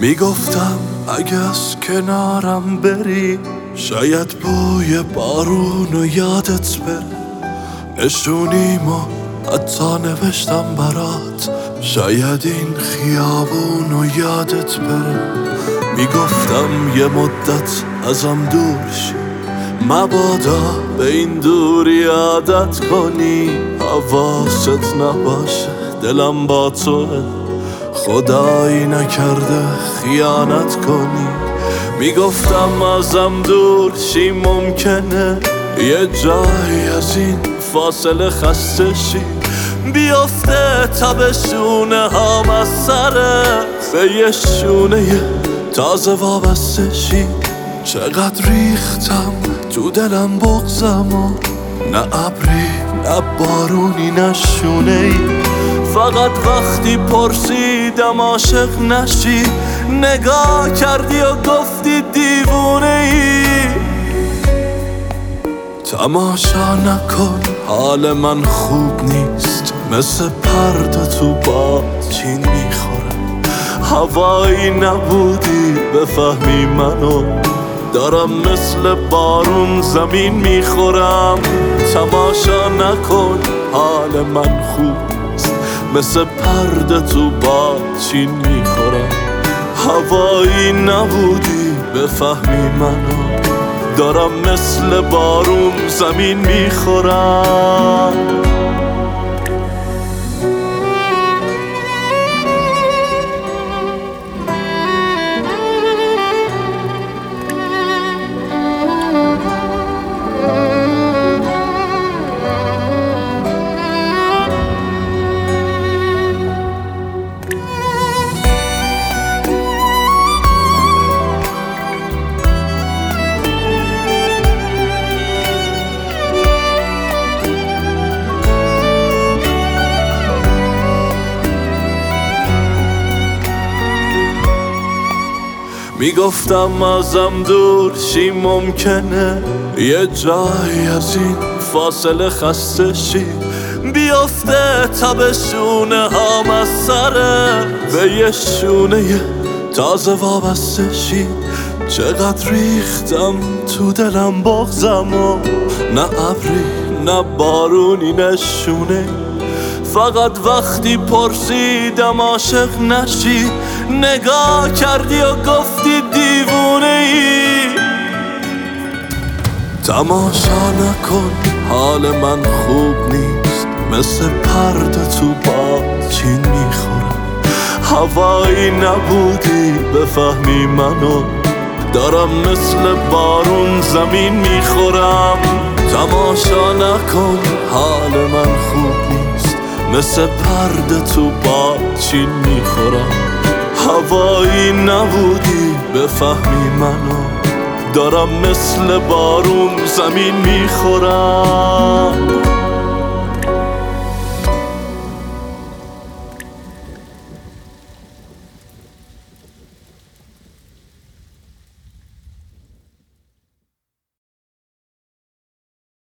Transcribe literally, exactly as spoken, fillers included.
میگفتم اگه از کنارم بری شاید بوی بارون و یادت بره. نشونیمو حتی نوشتم برات شاید این خیابون و یادت بره. میگفتم یه مدت ازم دور شی مبادا به این دوری عادت کنی. حواست نباشه دلم با توه خدایی نکرده خیانت کنی. میگفتم ازم دور شی ممکنه یه جایی از این فاصله خسته شی بیافته تبشونه هم از سرت به یه شونه تازه وابسته شی. چقدر ریختم تو دلم بغضم و نه ابری نه بارونی نه شونه ای. فقط وقتی پرسیدم عاشق نشی نگاه کردی و گفتی دیوونه ای. تماشا نکن حال من خوب نیست مثل پرده تو باد چین میخورم. هوایی نبودی بفهمی منو دارم مثل بارون زمین میخورم. تماشا نکن حال من خوب نیست مثل پرده تو باد چین میخورم. هوایی نبودی بفهمی منو دارم مثل بارون زمین میخورم. میگفتم ازم دور شی ممکنه یه جایی از این فاصله خسته شی بیافته تبشونه هم از سرت به یه شونه تازه وابسته شی. چقدر ریختم تو دلم بغضم و نه ابری نه بارونی نه شونه. فقط وقتی پرسیدم عاشق نشی نگاه کردی و گفتی دیوونه ای. تماشا نکن حال من خوب نیست مثل پرده تو باد چین میخورم. هوایی نبودی بفهمی منو دارم مثل بارون زمین میخورم. تماشا نکن حال من خوب نیست مثل پرده تو باد چین میخورم. هوایی نبودی بفهمی منو دارم مثل بارون زمین میخورم.